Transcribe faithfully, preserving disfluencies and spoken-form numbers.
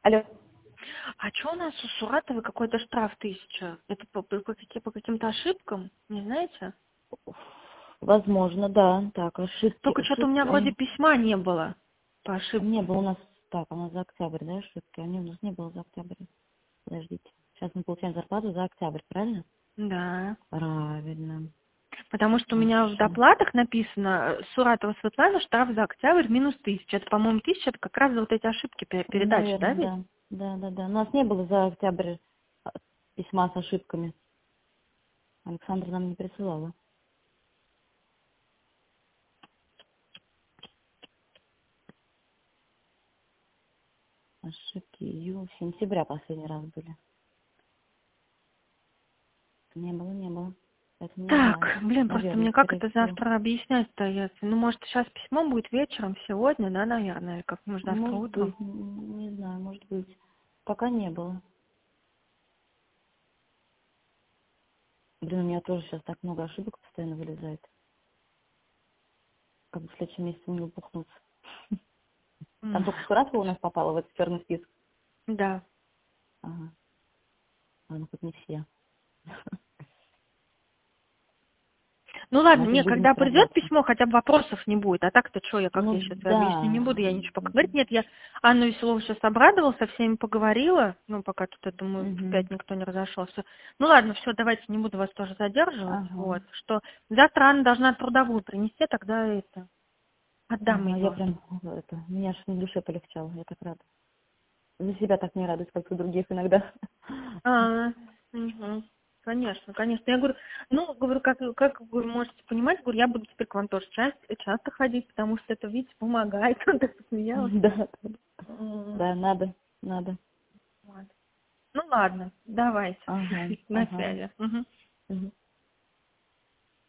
Алло. А что у нас у Суратовой какой-то штраф тысяча? Это по, по, по каки- по каким-то ошибкам? Не знаете? Возможно, да. Так, ошибки, Только что-то у меня ошибки. вроде Он письма не было по не ошибкам. был у нас, так, у нас за октябрь, да, ошибки? А не, у нас не было за октябрь. Подождите. Сейчас мы получаем зарплату за октябрь, правильно? Да. Правильно. Потому что у меня в Отлично. доплатах написано э, Суратова Светлана, штраф за октябрь минус тысяча. Это, по-моему, тысяча, это как раз за вот эти ошибки пе- передачи, да Наверное, ведь? да. Да, да, да. У нас не было за октябрь а, письма с ошибками. Александра нам не присылала. Ошибки июля, сентября последний раз были. Не было, не было. Поэтому не Так, знаю. блин, просто Наверное, мне как скорее это всего. завтра объяснять-то? Я- Ну, может, сейчас письмо будет вечером, сегодня, да, наверное, или как, может, завтра Может утром? быть, н- не знаю, может быть. Пока не было. Блин, у меня тоже сейчас так много ошибок постоянно вылезает. Как бы в следующем месяце не упухнуться. Там М, только Суратова у нас попала в этот черный список. Да. Ага. Ладно, хоть не все. Ну ладно, Значит, не, будем когда придет справляться. письмо, хотя бы вопросов не будет. А так-то что, я как Ну я сейчас объясню, не да. буду я ничего пока говорить. Нет, я Анну Веселову сейчас обрадовала, со всеми поговорила. Ну, пока тут, я думаю, Угу. опять никто не разошелся. Ну ладно, все, давайте, не буду вас тоже задерживать. Ага. Вот, что завтра Анна должна трудовую принести, тогда это, отдам Ага, я ее. прям, это, мне аж на душе полегчало, я так рада. За себя так не радуюсь, как за других иногда. А, мгм. Конечно, конечно. Я говорю, ну, говорю, как, как вы можете понимать, говорю, я буду теперь к вам тоже часто, часто ходить, потому что это, видите, помогает. Он так посмеялась. Да, М, да, надо, надо. вот. Ну ладно, давайте. Ага, На ага. связи. Мгм. Мгм.